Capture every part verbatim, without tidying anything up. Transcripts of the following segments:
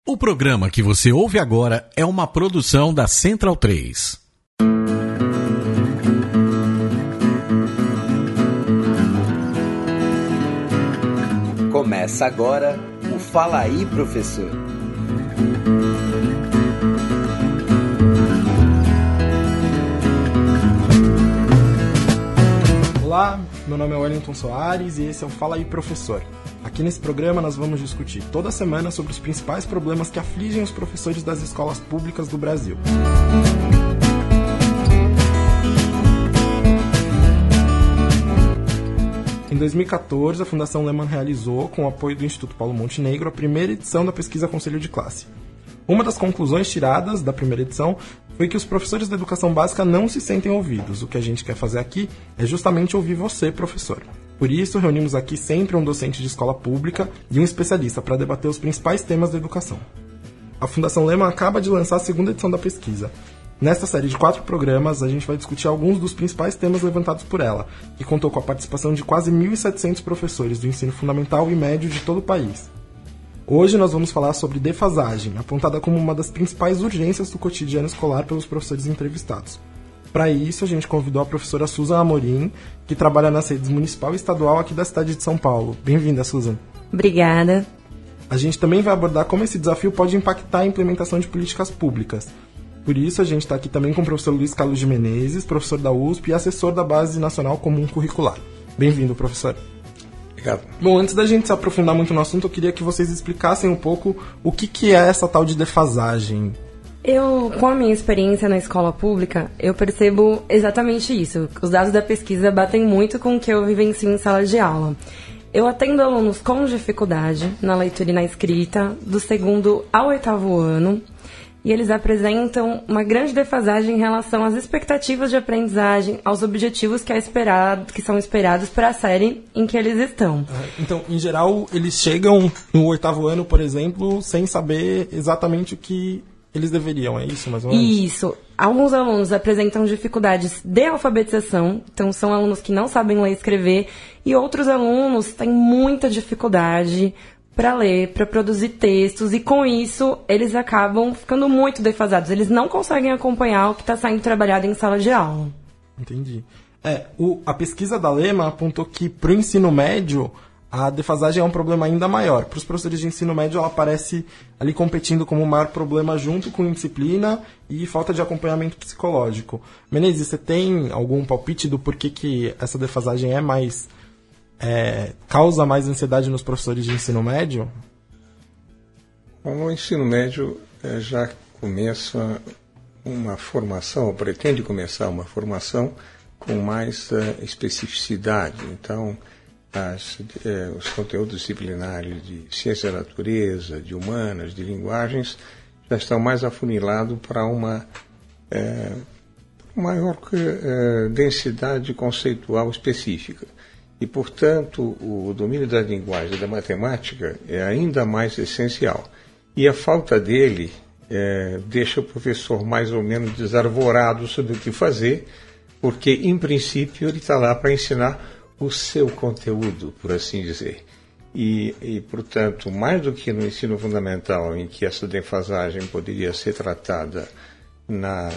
O programa que você ouve agora é uma produção da Central três. Começa agora o Fala Aí, Professor. Olá, meu nome é Wellington Soares e esse é o Fala Aí, Professor. Aqui nesse programa nós vamos discutir toda semana sobre os principais problemas que afligem os professores das escolas públicas do Brasil. Em dois mil e quatorze, a Fundação Lehman realizou, com o apoio do Instituto Paulo Montenegro, a primeira edição da pesquisa Conselho de Classe. Uma das conclusões tiradas da primeira edição foi que os professores da educação básica não se sentem ouvidos. O que a gente quer fazer aqui é justamente ouvir você, professor. Por isso, reunimos aqui sempre um docente de escola pública e um especialista para debater os principais temas da educação. A Fundação Lehman acaba de lançar a segunda edição da pesquisa. Nesta série de quatro programas, a gente vai discutir alguns dos principais temas levantados por ela, que contou com a participação de quase mil e setecentos professores do ensino fundamental e médio de todo o país. Hoje nós vamos falar sobre defasagem, apontada como uma das principais urgências do cotidiano escolar pelos professores entrevistados. Para isso, a gente convidou a professora Susan Amorim, que trabalha nas redes municipal e estadual aqui da cidade de São Paulo. Bem-vinda, Susan. Obrigada. A gente também vai abordar como esse desafio pode impactar a implementação de políticas públicas. Por isso, a gente está aqui também com o professor Luiz Carlos de Menezes, professor da U S P e assessor da Base Nacional Comum Curricular. Bem-vindo, professor. Obrigado. Bom, antes da gente se aprofundar muito no assunto, eu queria que vocês explicassem um pouco o que, que é essa tal de defasagem. Eu, com a minha experiência na escola pública, eu percebo exatamente isso. Os dados da pesquisa batem muito com o que eu vivencio em sala de aula. Eu atendo alunos com dificuldade na leitura e na escrita, do segundo ao oitavo ano, e eles apresentam uma grande defasagem em relação às expectativas de aprendizagem, aos objetivos que, é esperado, que são esperados para a série em que eles estão. Então, em geral, eles chegam no oitavo ano, por exemplo, sem saber exatamente o que eles deveriam, é isso, mais ou menos? Isso. Alguns alunos apresentam dificuldades de alfabetização, então são alunos que não sabem ler e escrever, e outros alunos têm muita dificuldade para ler, para produzir textos, e com isso eles acabam ficando muito defasados. Eles não conseguem acompanhar o que está sendo trabalhado em sala de aula. Entendi. É, o, a pesquisa da Lehman apontou que para o ensino médio a defasagem é um problema ainda maior. Para os professores de ensino médio, ela aparece ali competindo como o maior problema junto com indisciplina e falta de acompanhamento psicológico. Menezes, você tem algum palpite do porquê que essa defasagem é mais... É, causa mais ansiedade nos professores de ensino médio? Bom, no ensino médio é, já começa uma formação, ou pretende começar uma formação com mais é, especificidade. Então, as, é, os conteúdos disciplinares de ciência da natureza, de humanas, de linguagens, já estão mais afunilados para uma é, maior é, densidade conceitual específica. E, portanto, o domínio da linguagem e da matemática é ainda mais essencial. E a falta dele é, deixa o professor mais ou menos desarvorado sobre o que fazer, porque, em princípio, ele está lá para ensinar o seu conteúdo, por assim dizer. E, e, portanto, mais do que no ensino fundamental, em que essa defasagem poderia ser tratada na,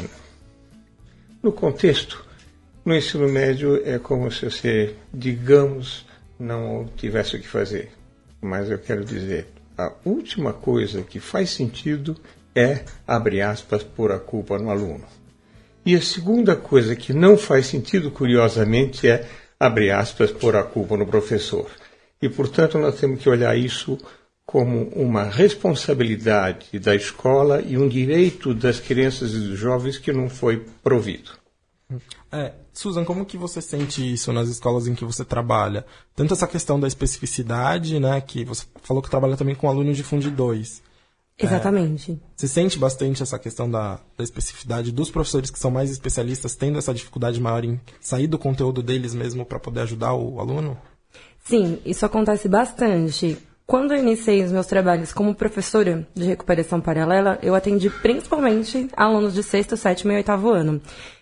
no contexto, no ensino médio é como se você, digamos, não tivesse o que fazer. Mas eu quero dizer, a última coisa que faz sentido é, abre aspas, pôr a culpa no aluno. E a segunda coisa que não faz sentido, curiosamente, é, abre aspas, pôr a culpa no professor. E, portanto, nós temos que olhar isso como uma responsabilidade da escola e um direito das crianças e dos jovens que não foi provido. É, Susan, como que você sente isso nas escolas em que você trabalha? Tanto essa questão da especificidade, né, que você falou que trabalha também com alunos de Fundi dois. Exatamente. É, você sente bastante essa questão da, da especificidade dos professores que são mais especialistas, tendo essa dificuldade maior em sair do conteúdo deles mesmo para poder ajudar o aluno? Sim, isso acontece bastante. Quando eu iniciei os meus trabalhos como professora de recuperação paralela, eu atendi principalmente alunos de sexto, sétimo e oitavo ano.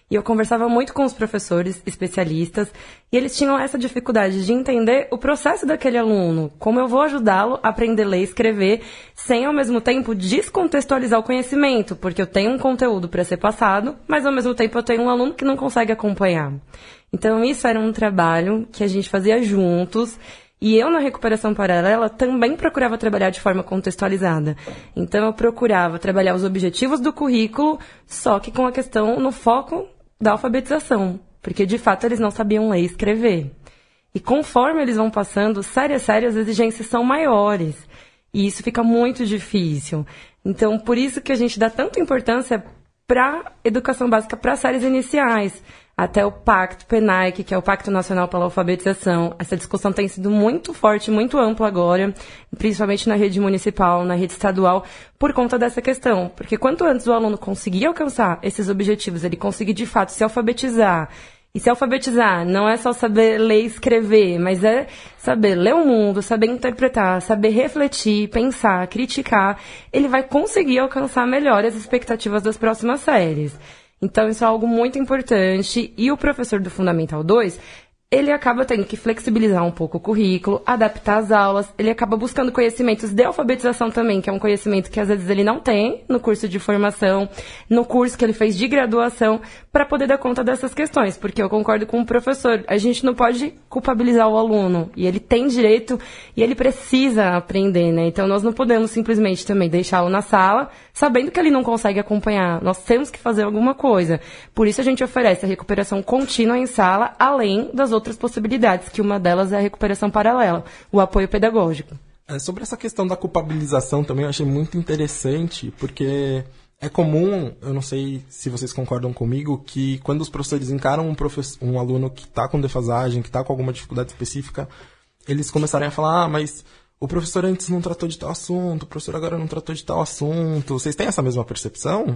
E eu conversava muito com os professores especialistas e eles tinham essa dificuldade de entender o processo daquele aluno, como eu vou ajudá-lo a aprender a ler e escrever, sem ao mesmo tempo descontextualizar o conhecimento, porque eu tenho um conteúdo para ser passado, mas ao mesmo tempo eu tenho um aluno que não consegue acompanhar. Então isso era um trabalho que a gente fazia juntos. E eu, na recuperação paralela, também procurava trabalhar de forma contextualizada. Então, eu procurava trabalhar os objetivos do currículo, só que com a questão no foco da alfabetização. Porque, de fato, eles não sabiam ler e escrever. E conforme eles vão passando, sério a sério, as exigências são maiores. E isso fica muito difícil. Então, por isso que a gente dá tanta importância para educação básica para séries iniciais. Até o Pacto PENAIC, que é o Pacto Nacional pela Alfabetização. Essa discussão tem sido muito forte, muito ampla agora, principalmente na rede municipal, na rede estadual, por conta dessa questão. Porque quanto antes o aluno conseguir alcançar esses objetivos, ele conseguir de fato se alfabetizar. E se alfabetizar não é só saber ler e escrever, mas é saber ler o mundo, saber interpretar, saber refletir, pensar, criticar. Ele vai conseguir alcançar melhor as expectativas das próximas séries. Então, isso é algo muito importante. E o professor do Fundamental dois, ele acaba tendo que flexibilizar um pouco o currículo, adaptar as aulas, ele acaba buscando conhecimentos de alfabetização também, que é um conhecimento que às vezes ele não tem no curso de formação, no curso que ele fez de graduação, para poder dar conta dessas questões, porque eu concordo com o professor, a gente não pode culpabilizar o aluno, e ele tem direito, e ele precisa aprender, né? Então nós não podemos simplesmente também deixá-lo na sala, sabendo que ele não consegue acompanhar, nós temos que fazer alguma coisa. Por isso a gente oferece a recuperação contínua em sala, além das outras outras possibilidades, que uma delas é a recuperação paralela, o apoio pedagógico. É, sobre essa questão da culpabilização também eu achei muito interessante, porque é comum, eu não sei se vocês concordam comigo, que quando os professores encaram um, professor, um aluno que está com defasagem, que está com alguma dificuldade específica, eles começarem a falar, ah, mas o professor antes não tratou de tal assunto, o professor agora não tratou de tal assunto. Vocês têm essa mesma percepção?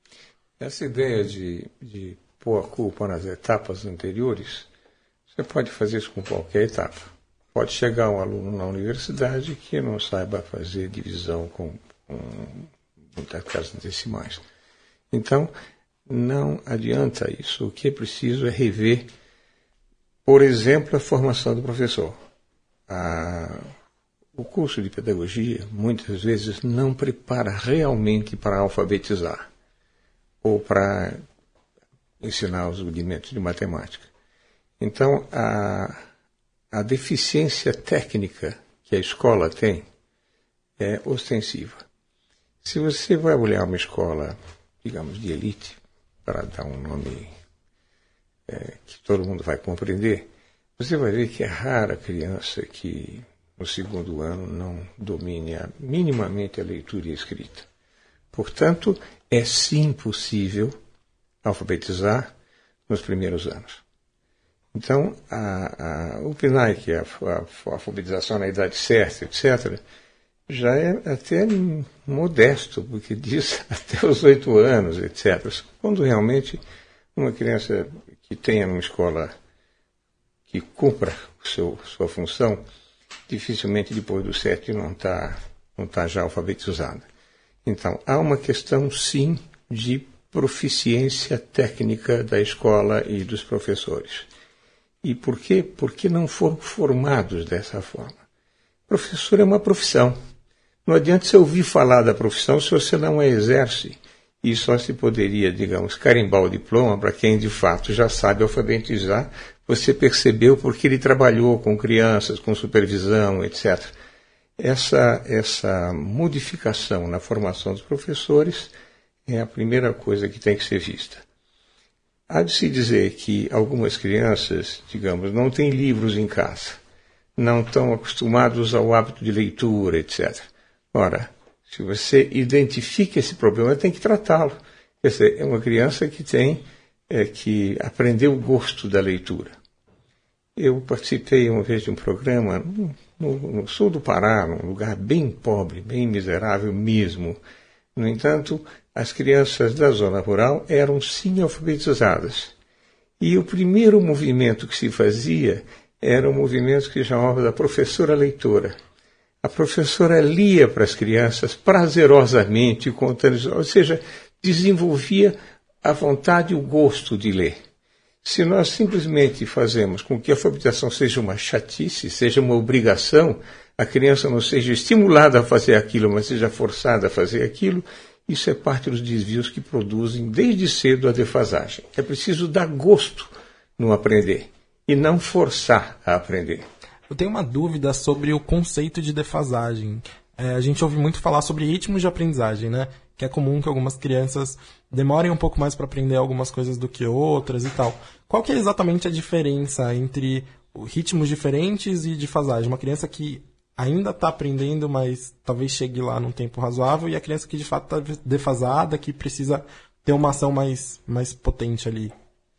Essa ideia de, de pôr a culpa nas etapas anteriores, você pode fazer isso com qualquer etapa. Pode chegar um aluno na universidade que não saiba fazer divisão com, com muitas casas decimais. Então, não adianta isso. O que é preciso é rever, por exemplo, a formação do professor. A, o curso de pedagogia, muitas vezes, não prepara realmente para alfabetizar ou para ensinar os rudimentos de matemática. Então, a, a deficiência técnica que a escola tem é ostensiva. Se você vai olhar uma escola, digamos, de elite, para dar um nome é, que todo mundo vai compreender, você vai ver que é rara a criança que no segundo ano não domine a, minimamente a leitura e a escrita. Portanto, é sim possível alfabetizar nos primeiros anos. Então, a, a, o PENAIC, a, a, a alfabetização na idade certa, etcétera, já é até modesto, porque diz até os oito anos, etcétera. Quando realmente uma criança que tenha uma escola que cumpra o seu, sua função, dificilmente depois dos sete não está não tá já alfabetizada. Então, há uma questão, sim, de proficiência técnica da escola e dos professores. E por quê? Porque não foram formados dessa forma. Professor é uma profissão. Não adianta você ouvir falar da profissão se você não a exerce. E só se poderia, digamos, carimbar o diploma para quem de fato já sabe alfabetizar. Você percebeu porque ele trabalhou com crianças, com supervisão, etcétera. Essa, essa modificação na formação dos professores é a primeira coisa que tem que ser vista. Há de se dizer que algumas crianças, digamos, não têm livros em casa, não estão acostumados ao hábito de leitura, etcétera. Ora, se você identifica esse problema, tem que tratá-lo. Quer dizer, é uma criança que tem é, que aprender o gosto da leitura. Eu participei uma vez de um programa no, no sul do Pará, num lugar bem pobre, bem miserável mesmo. No entanto, as crianças da zona rural eram sim alfabetizadas. E o primeiro movimento que se fazia era um movimento que chamava da professora leitora. A professora lia para as crianças prazerosamente, contando, ou seja, desenvolvia a vontade e o gosto de ler. Se nós simplesmente fazemos com que a alfabetização seja uma chatice, seja uma obrigação, a criança não seja estimulada a fazer aquilo, mas seja forçada a fazer aquilo, isso é parte dos desvios que produzem desde cedo a defasagem. É preciso dar gosto no aprender e não forçar a aprender. Eu tenho uma dúvida sobre o conceito de defasagem. É, a gente ouve muito falar sobre ritmos de aprendizagem, né? Que é comum que algumas crianças demorem um pouco mais para aprender algumas coisas do que outras e tal. Qual que é exatamente a diferença entre ritmos diferentes e defasagem? Uma criança que ainda está aprendendo, mas talvez chegue lá num tempo razoável, e a criança que de fato está defasada, que precisa ter uma ação mais, mais potente ali.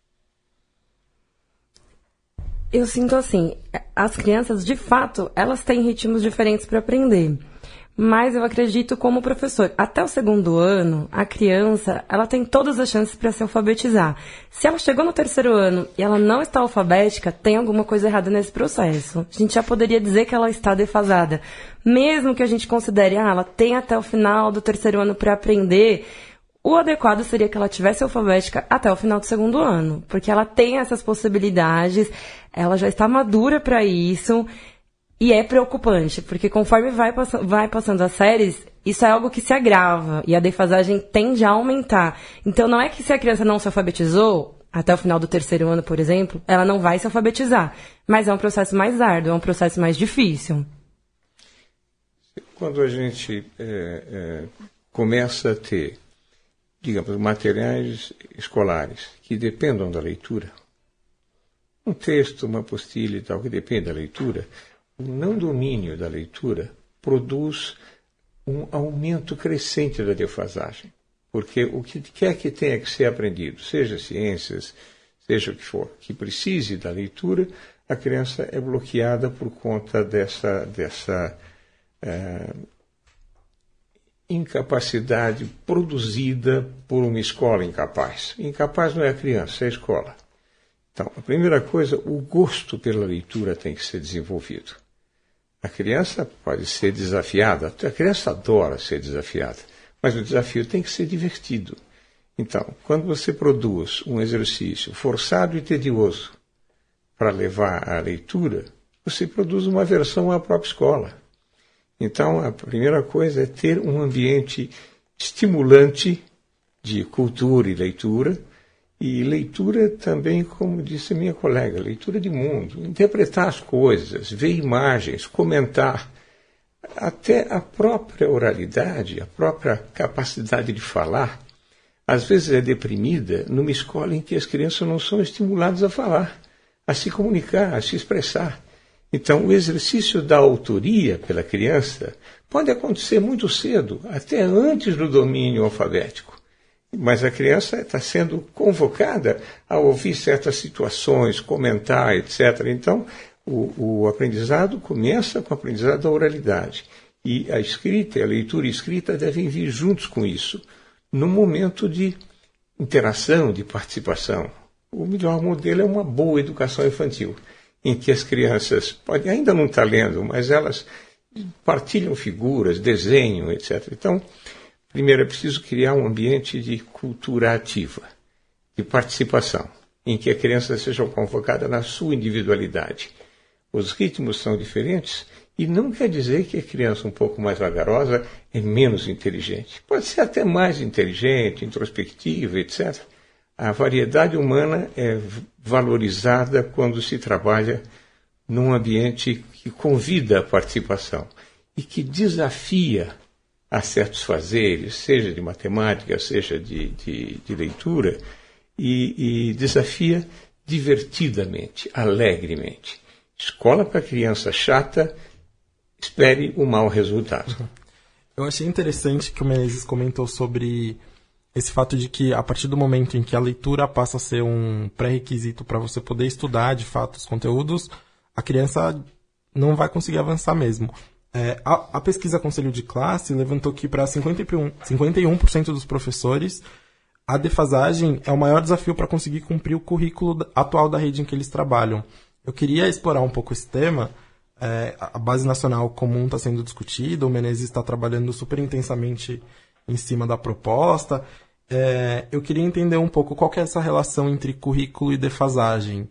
Eu sinto assim, as crianças, de fato, elas têm ritmos diferentes para aprender. Mas eu acredito como professor, até o segundo ano, a criança, ela tem todas as chances para se alfabetizar. Se ela chegou no terceiro ano e ela não está alfabética, tem alguma coisa errada nesse processo. A gente já poderia dizer que ela está defasada. Mesmo que a gente considere, ah, ela tem até o final do terceiro ano para aprender, o adequado seria que ela tivesse alfabética até o final do segundo ano. Porque ela tem essas possibilidades, ela já está madura para isso. E é preocupante, porque conforme vai, pass- vai passando as séries, isso é algo que se agrava e a defasagem tende a aumentar. Então não é que se a criança não se alfabetizou, até o final do terceiro ano, por exemplo, ela não vai se alfabetizar. Mas é um processo mais árduo, é um processo mais difícil. Quando a gente é, é, começa a ter, digamos, materiais escolares que dependam da leitura, um texto, uma apostila e tal, que depende da leitura, o não domínio da leitura produz um aumento crescente da defasagem. Porque o que quer que tenha que ser aprendido, seja ciências, seja o que for, que precise da leitura, a criança é bloqueada por conta dessa, dessa é, incapacidade produzida por uma escola incapaz. Incapaz não é a criança, é a escola. Então, a primeira coisa, o gosto pela leitura tem que ser desenvolvido. A criança pode ser desafiada, a criança adora ser desafiada, mas o desafio tem que ser divertido. Então, quando você produz um exercício forçado e tedioso para levar à leitura, você produz uma aversão à própria escola. Então, a primeira coisa é ter um ambiente estimulante de cultura e leitura, e leitura também, como disse minha colega, leitura de mundo, interpretar as coisas, ver imagens, comentar. Até a própria oralidade, a própria capacidade de falar, às vezes é deprimida numa escola em que as crianças não são estimuladas a falar, a se comunicar, a se expressar. Então, o exercício da autoria pela criança pode acontecer muito cedo, até antes do domínio alfabético. Mas a criança está sendo convocada a ouvir certas situações, comentar, etcétera. Então, o, o aprendizado começa com o aprendizado da oralidade. E a escrita e a leitura e escrita devem vir juntos com isso, num momento de interação, de participação. O melhor modelo é uma boa educação infantil, em que as crianças podem ainda não estar lendo, mas elas partilham figuras, desenham, etcétera. Então, primeiro, é preciso criar um ambiente de cultura ativa, de participação, em que a criança seja convocada na sua individualidade. Os ritmos são diferentes e não quer dizer que a criança um pouco mais vagarosa é menos inteligente. Pode ser até mais inteligente, introspectiva, etcétera. A variedade humana é valorizada quando se trabalha num ambiente que convida a participação e que desafia a certos fazeres, seja de matemática, seja de, de, de leitura, e, e desafia divertidamente, alegremente. Escola para criança chata, espere um mau resultado. Eu achei interessante que o Menezes comentou sobre esse fato de que, a partir do momento em que a leitura passa a ser um pré-requisito para você poder estudar, de fato, os conteúdos, a criança não vai conseguir avançar mesmo. É, a, a pesquisa Conselho de Classe levantou que para cinquenta e um por cento dos professores, a defasagem é o maior desafio para conseguir cumprir o currículo atual da rede em que eles trabalham. Eu queria explorar um pouco esse tema. É, a base nacional comum está sendo discutida, o Menezes está trabalhando super intensamente em cima da proposta. é, eu queria entender um pouco qual que é essa relação entre currículo e defasagem.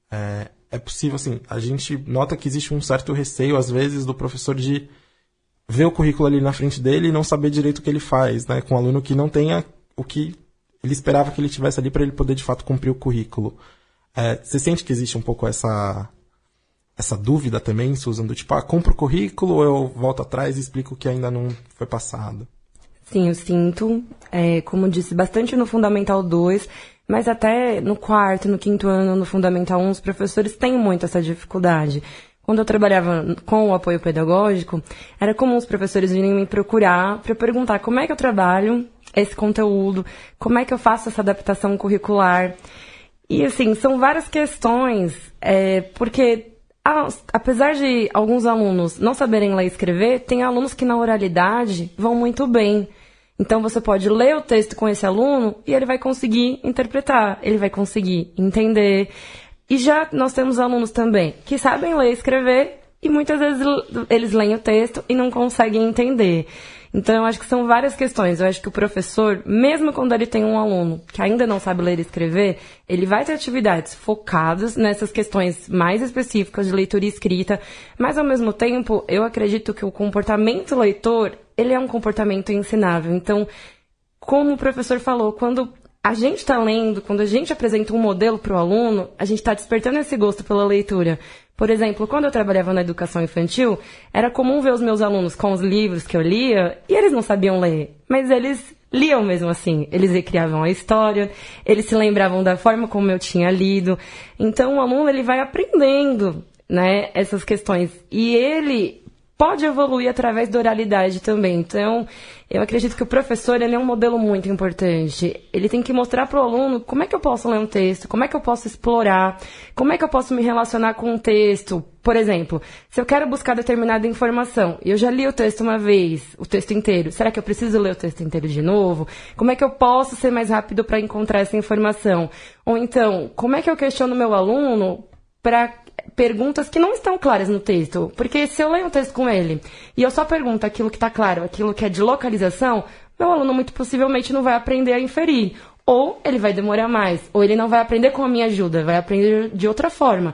É, é possível, assim, a gente nota que existe um certo receio, às vezes, do professor de ver o currículo ali na frente dele e não saber direito o que ele faz, né? Com um aluno que não tenha o que ele esperava que ele tivesse ali para ele poder, de fato, cumprir o currículo. É, você sente que existe um pouco essa, essa dúvida também, Susan, do tipo, ah, compro o currículo ou eu volto atrás e explico o que ainda não foi passado? Sim, eu sinto, é, como disse, bastante no Fundamental dois, mas até no quarto, no quinto ano, no Fundamental um, os professores têm muito essa dificuldade. Quando eu trabalhava com o apoio pedagógico, era comum os professores virem me procurar para perguntar como é que eu trabalho esse conteúdo, como é que eu faço essa adaptação curricular. E, assim, são várias questões, é, porque, a, apesar de alguns alunos não saberem ler e escrever, tem alunos que na oralidade vão muito bem. Então, você pode ler o texto com esse aluno e ele vai conseguir interpretar, ele vai conseguir entender. E já nós temos alunos também que sabem ler e escrever e muitas vezes eles leem o texto e não conseguem entender. Então, eu acho que são várias questões. Eu acho que o professor, mesmo quando ele tem um aluno que ainda não sabe ler e escrever, ele vai ter atividades focadas nessas questões mais específicas de leitura e escrita, mas, ao mesmo tempo, eu acredito que o comportamento leitor, ele é um comportamento ensinável. Então, como o professor falou, quando a gente está lendo, quando a gente apresenta um modelo para o aluno, a gente está despertando esse gosto pela leitura. Por exemplo, quando eu trabalhava na educação infantil, era comum ver os meus alunos com os livros que eu lia e eles não sabiam ler, mas eles liam mesmo assim. Eles recriavam a história, eles se lembravam da forma como eu tinha lido. Então, o aluno ele vai aprendendo, né, essas questões e ele pode evoluir através da oralidade também. Então, eu acredito que o professor ele é um modelo muito importante. Ele tem que mostrar para o aluno como é que eu posso ler um texto, como é que eu posso explorar, como é que eu posso me relacionar com um texto. Por exemplo, se eu quero buscar determinada informação e eu já li o texto uma vez, o texto inteiro, será que eu preciso ler o texto inteiro de novo? Como é que eu posso ser mais rápido para encontrar essa informação? Ou então, como é que eu questiono meu aluno para perguntas que não estão claras no texto? Porque se eu leio um texto com ele e eu só pergunto aquilo que está claro, aquilo que é de localização, meu aluno muito possivelmente não vai aprender a inferir. Ou ele vai demorar mais, ou ele não vai aprender com a minha ajuda, vai aprender de outra forma.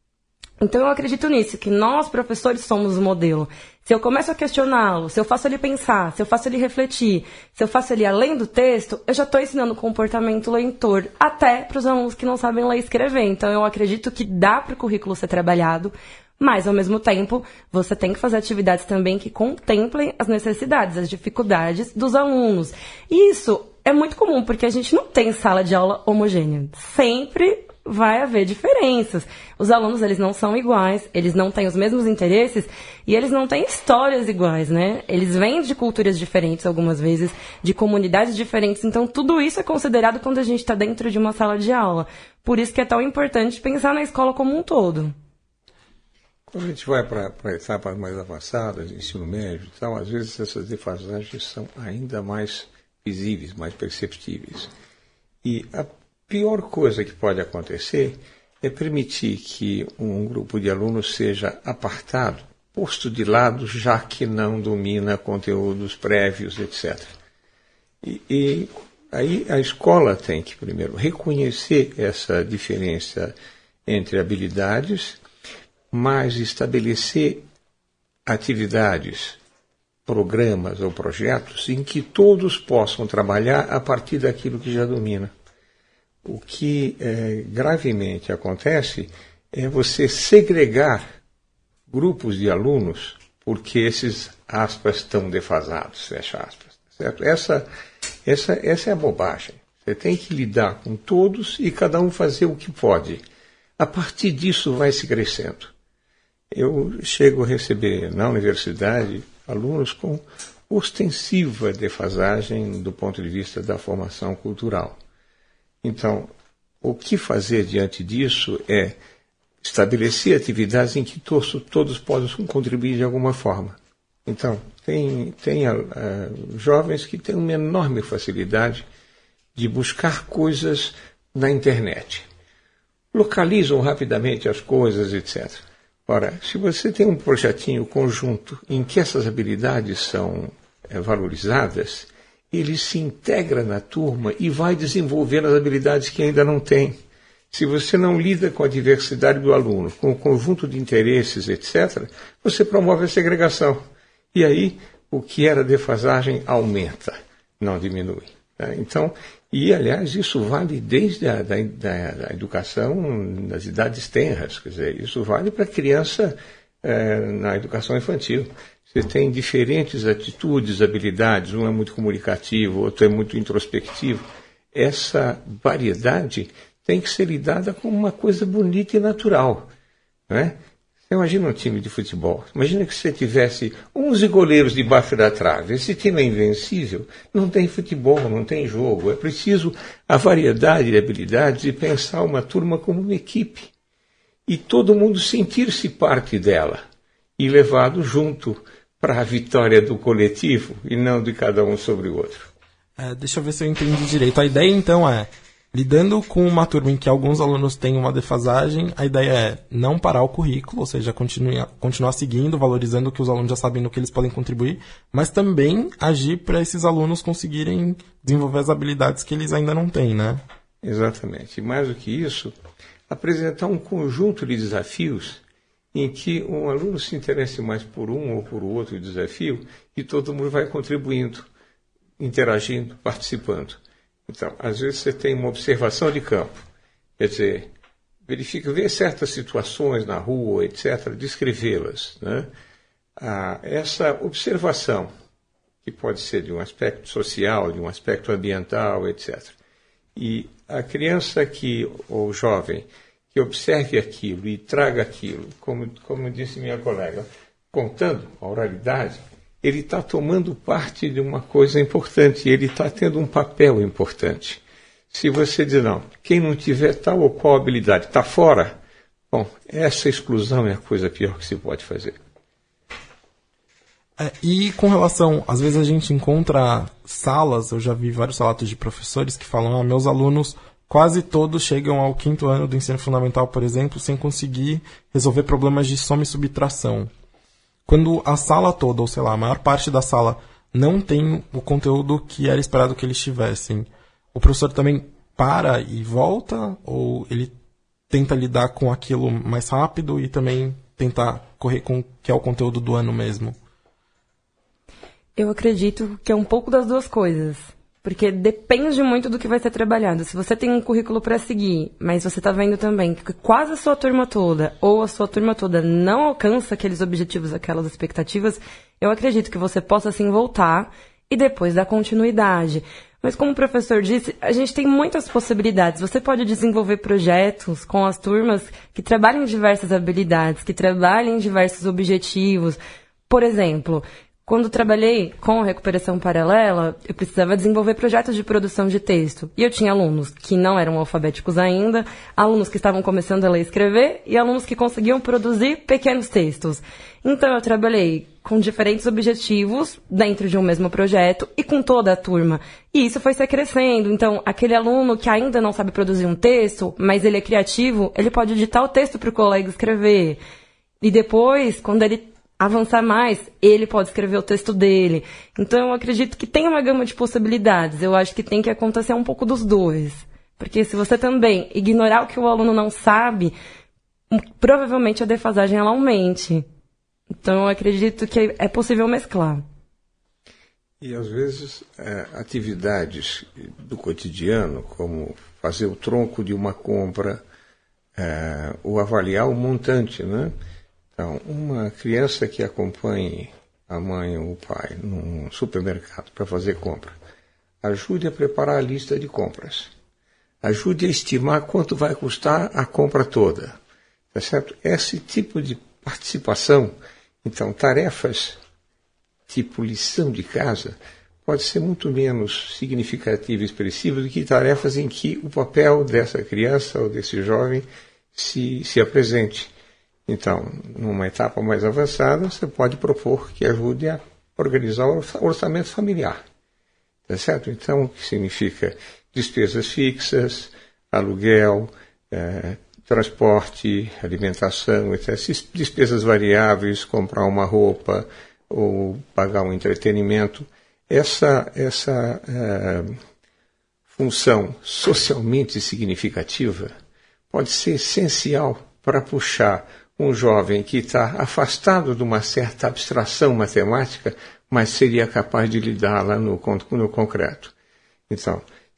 Então eu acredito nisso, que nós, professores, somos o modelo. Se eu começo a questioná-lo, se eu faço ele pensar, se eu faço ele refletir, se eu faço ele além do texto, eu já estou ensinando comportamento leitor, até para os alunos que não sabem ler e escrever. Então eu acredito que dá para o currículo ser trabalhado, mas ao mesmo tempo você tem que fazer atividades também que contemplem as necessidades, as dificuldades dos alunos. E isso é muito comum, porque a gente não tem sala de aula homogênea. Sempre vai haver diferenças. Os alunos, eles não são iguais, eles não têm os mesmos interesses e eles não têm histórias iguais, né? Eles vêm de culturas diferentes algumas vezes, de comunidades diferentes, então tudo isso é considerado quando a gente está dentro de uma sala de aula. Por isso que é tão importante pensar na escola como um todo. Quando a gente vai para etapas mais avançadas, ensino médio e tal, às vezes essas defasagens são ainda mais visíveis, mais perceptíveis. E a pior coisa que pode acontecer é permitir que um grupo de alunos seja apartado, posto de lado, já que não domina conteúdos prévios, etcétera. E, e aí a escola tem que, primeiro, reconhecer essa diferença entre habilidades, mas estabelecer atividades, programas ou projetos em que todos possam trabalhar a partir daquilo que já domina. O que é, gravemente acontece é você segregar grupos de alunos porque esses, aspas, estão defasados, fecha aspas. Certo? Essa, essa, essa é a bobagem. Você tem que lidar com todos e cada um fazer o que pode. A partir disso vai se crescendo. Eu chego a receber na universidade alunos com ostensiva defasagem do ponto de vista da formação cultural. Então, o que fazer diante disso é estabelecer atividades em que todos, todos possam contribuir de alguma forma. Então, tem, tem uh, jovens que têm uma enorme facilidade de buscar coisas na internet. Localizam rapidamente as coisas, etcétera. Ora, se você tem um projetinho conjunto em que essas habilidades são é, valorizadas, ele se integra na turma e vai desenvolvendo as habilidades que ainda não tem. Se você não lida com a diversidade do aluno, com o conjunto de interesses, etcétera, você promove a segregação. E aí, o que era defasagem aumenta, não diminui. Tá? Então, e aliás, isso vale desde a da, da, da educação das idades tenras, quer dizer, isso vale para a criança eh, na educação infantil. Você tem diferentes atitudes, habilidades, um é muito comunicativo, outro é muito introspectivo. Essa variedade tem que ser lidada como uma coisa bonita e natural, né? Você imagina um time de futebol, imagina que você tivesse onze goleiros debaixo da trave, esse time é invencível, não tem futebol, não tem jogo, é preciso a variedade de habilidades e pensar uma turma como uma equipe, e todo mundo sentir-se parte dela, e levado junto para a vitória do coletivo, e não de cada um sobre o outro. É, deixa eu ver se eu entendi direito. A ideia, então, é, lidando com uma turma em que alguns alunos têm uma defasagem, a ideia é não parar o currículo, ou seja, continuar, continuar seguindo, valorizando o que os alunos já sabem no que eles podem contribuir, mas também agir para esses alunos conseguirem desenvolver as habilidades que eles ainda não têm, né? Exatamente. E mais do que isso, apresentar um conjunto de desafios em que um aluno se interesse mais por um ou por outro desafio e todo mundo vai contribuindo, interagindo, participando. Então, às vezes você tem uma observação de campo, quer dizer, verifica, vê certas situações na rua, etcétera, descrevê-las, né? Ah, essa observação, que pode ser de um aspecto social, de um aspecto ambiental, etcétera. E a criança que, ou jovem, que observe aquilo e traga aquilo, como, como disse minha colega, contando a oralidade, ele está tomando parte de uma coisa importante, ele está tendo um papel importante. Se você diz, não, quem não tiver tal ou qual habilidade está fora, bom, essa exclusão é a coisa pior que se pode fazer. É, e com relação, às vezes a gente encontra salas, eu já vi vários relatos de professores que falam, ah, meus alunos quase todos chegam ao quinto ano do ensino fundamental, por exemplo, sem conseguir resolver problemas de soma e subtração. Quando a sala toda, ou sei lá, a maior parte da sala não tem o conteúdo que era esperado que eles tivessem, o professor também para e volta? Ou ele tenta lidar com aquilo mais rápido e também tentar correr com o que é o conteúdo do ano mesmo? Eu acredito que é um pouco das duas coisas. Porque depende muito do que vai ser trabalhado. Se você tem um currículo para seguir, mas você está vendo também que quase a sua turma toda, ou a sua turma toda não alcança aqueles objetivos, aquelas expectativas, eu acredito que você possa sim voltar e depois dar continuidade. Mas como o professor disse, a gente tem muitas possibilidades. Você pode desenvolver projetos com as turmas que trabalhem em diversas habilidades, que trabalhem em diversos objetivos. Por exemplo, quando trabalhei com recuperação paralela, eu precisava desenvolver projetos de produção de texto. E eu tinha alunos que não eram alfabéticos ainda, alunos que estavam começando a ler e escrever, e alunos que conseguiam produzir pequenos textos. Então eu trabalhei com diferentes objetivos dentro de um mesmo projeto e com toda a turma. E isso foi se crescendo. Então, aquele aluno que ainda não sabe produzir um texto, mas ele é criativo, ele pode ditar o texto para o colega escrever. E depois, quando ele avançar mais, ele pode escrever o texto dele. Então, eu acredito que tem uma gama de possibilidades. Eu acho que tem que acontecer um pouco dos dois. Porque se você também ignorar o que o aluno não sabe, provavelmente a defasagem ela aumente. Então, eu acredito que é possível mesclar. E, às vezes, é, atividades do cotidiano, como fazer o tronco de uma compra, é, ou avaliar o montante, né? Então, uma criança que acompanhe a mãe ou o pai num supermercado para fazer compra, ajude a preparar a lista de compras. Ajude a estimar quanto vai custar a compra toda. Tá certo? Esse tipo de participação, então, tarefas tipo lição de casa, pode ser muito menos significativo e expressivo do que tarefas em que o papel dessa criança ou desse jovem se, se apresente. Então, numa etapa mais avançada, você pode propor que ajude a organizar o orçamento familiar. Tá certo? Então, o que significa despesas fixas, aluguel, eh, transporte, alimentação, etcétera. Despesas variáveis, comprar uma roupa ou pagar um entretenimento. essa, essa uh, função socialmente significativa pode ser essencial para puxar um jovem que está afastado de uma certa abstração matemática, mas seria capaz de lidar lá no, no concreto. Então,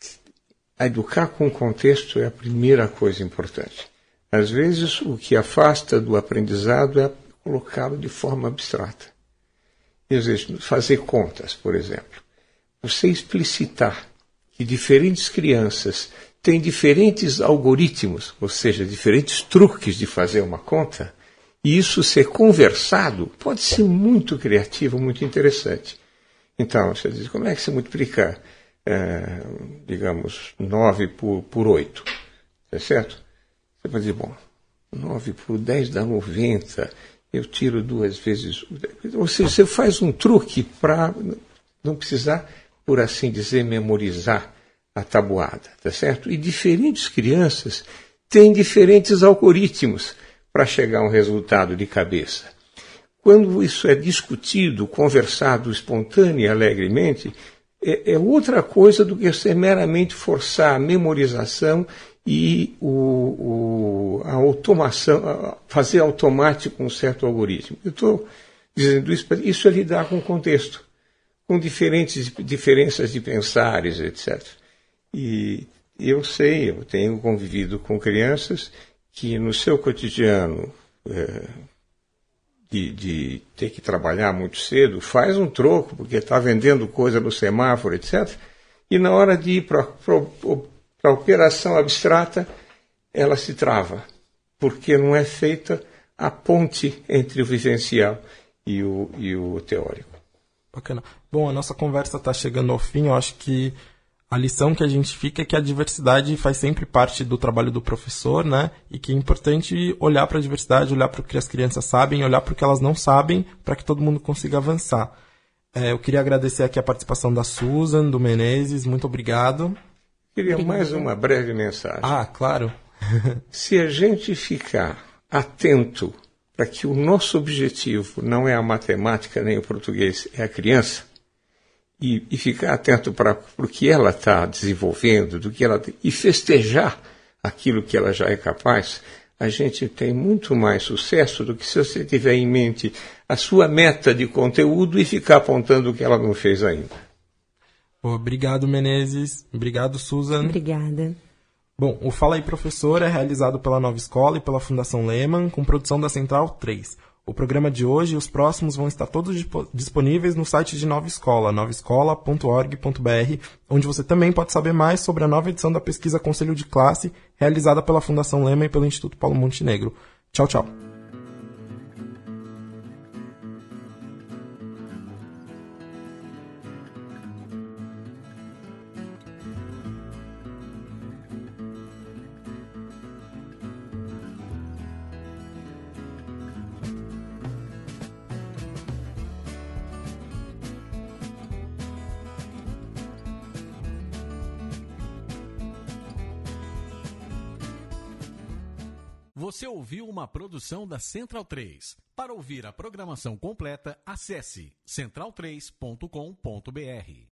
educar com contexto é a primeira coisa importante. Às vezes, o que afasta do aprendizado é colocá-lo de forma abstrata. E, às vezes, fazer contas, por exemplo. Você explicitar que diferentes crianças têm diferentes algoritmos, ou seja, diferentes truques de fazer uma conta, e isso ser conversado pode ser muito criativo, muito interessante. Então, você diz, como é que se multiplica, é, digamos, nove por, por oito? É certo? Você pode dizer, bom, nove por dez dá noventa, eu tiro duas vezes... Ou seja, você faz um truque para não precisar, por assim dizer, memorizar a tabuada, tá certo? E diferentes crianças têm diferentes algoritmos para chegar a um resultado de cabeça. Quando isso é discutido, conversado espontâneo e alegremente, é, é outra coisa do que ser meramente forçar a memorização e o, o, a automação, fazer automático um certo algoritmo. Eu estou dizendo isso, isso é lidar com o contexto, com diferentes diferenças de pensares, etcétera. E eu sei, eu tenho convivido com crianças que no seu cotidiano é, de, de ter que trabalhar muito cedo, faz um troco, porque está vendendo coisa no semáforo, etcétera. E na hora de ir para a operação abstrata, ela se trava, porque não é feita a ponte entre o vivencial e o, e o teórico. Bacana. Bom, a nossa conversa está chegando ao fim. Eu acho que a lição que a gente fica é que a diversidade faz sempre parte do trabalho do professor, né? E que é importante olhar para a diversidade, olhar para o que as crianças sabem, olhar para o que elas não sabem, para que todo mundo consiga avançar. É, eu queria agradecer aqui a participação da Susan, do Menezes. Muito obrigado. Queria Obrigado. mais uma breve mensagem. Ah, claro. Se a gente ficar atento para que o nosso objetivo não é a matemática nem o português, é a criança, e, e ficar atento para o que ela está desenvolvendo, do que ela e festejar aquilo que ela já é capaz, a gente tem muito mais sucesso do que se você tiver em mente a sua meta de conteúdo e ficar apontando o que ela não fez ainda. Obrigado, Menezes. Obrigado, Susan. Obrigada. Bom, o Fala aí Professor é realizado pela Nova Escola e pela Fundação Lehman, com produção da Central três. O programa de hoje e os próximos vão estar todos disponíveis no site de Nova Escola, nova escola ponto org ponto b r, onde você também pode saber mais sobre a nova edição da pesquisa Conselho de Classe, realizada pela Fundação Lehman e pelo Instituto Paulo Montenegro. Tchau, tchau. Você ouviu uma produção da Central três. Para ouvir a programação completa, acesse central três ponto com ponto b r.